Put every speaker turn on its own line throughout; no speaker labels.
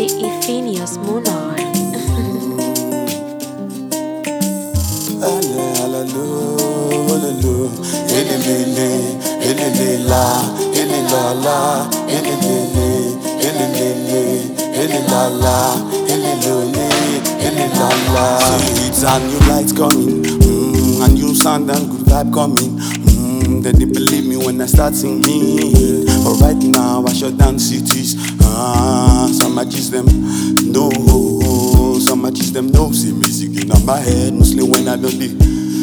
Phineas Munar.
See, it's a new light coming, a new sound and good vibe coming. They didn't believe me when I start singing, but right now I shut down cities. Some I choose them, no. Some I choose them, no. See music in my head, mostly when I don't do.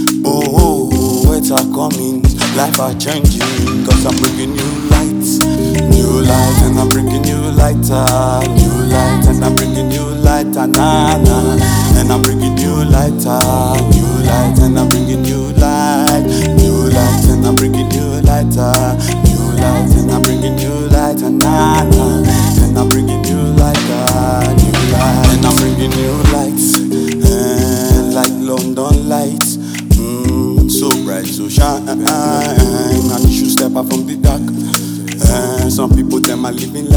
Words are coming, life are changing, cause I'm bringing new lights. New light and I'm bringing new lighter. New light and I'm bringing new lighter, na. And I'm bringing new lighter. New light and I'm bringing new light. New light and I'm bringing new lighter. New light and I'm bringing new lighter, na. And I'm bringing new lighter. New light and I'm bringing new lights, like London lights. So bright, so shine, and you should step out from the dark. Some people them are living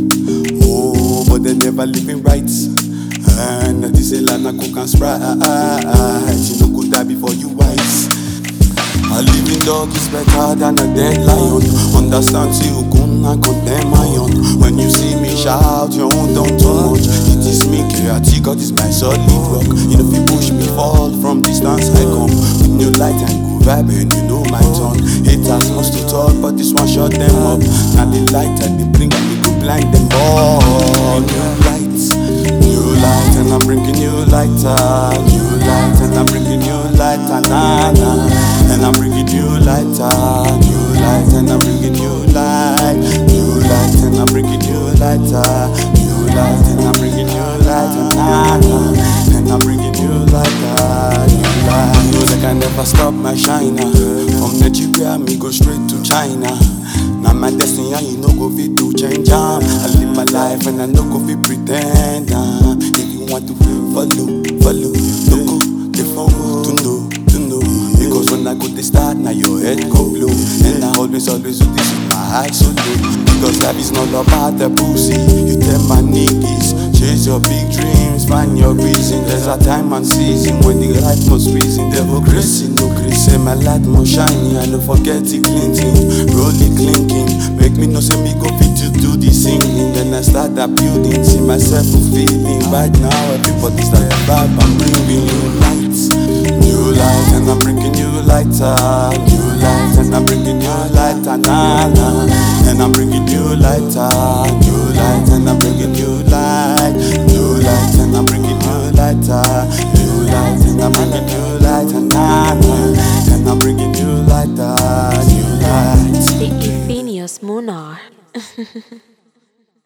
life, but they never living right. And this is like a cook and Sprite. You know could die before you wise. A living dog is better than a dead lion. Understand, see who gonna condemn iron. When you see me shout, your own don't too much. It is me, creative, God is my solid rock. You know if you push me, fall from distance I come. With new light and good vibe, and you know my turn. Haters must to talk, but this one shut them up. Now the light and they bring and they go blind them all. New lights, and I'm bringing new lighter. New light and I'm bringing new lighter, na. And I'm bringing new lighter. New light and I'm bringing new light. New light and I'm bringing new lighter. New light and I'm bringing new lighter, na. And I'm bringing new lighter. New light. Music can never stop my shiner. From Nigeria me go straight to China. Now my destiny and you no go fit to change. I live my life and I no go fit pretend. If you want to follow, no go different to know. Because when I go to start, now your head go blow. And I always do this with my eyes so low. Because life is not about the pussy. You tell my niggas, chase your big dreams, find your reason. There's a time and season when the light must reason. Devil grace, no grace. Say my light more shiny, I don't forget it clinking. Roll it clinking, make me know say me go fit to do the singing. Then I start that building, see myself fulfilling. Right now everybody's like a vibe, I'm bringing new lights. New light and I'm bringing new lighter. New light and I'm bringing new lighter, na. And I'm bringing new lighter. New light and I'm bringing new light. New light and I'm bringing new lighter. New light and I'm bringing new lighter, na. And I'm bringing new lighter. New light.
Phineas Munar.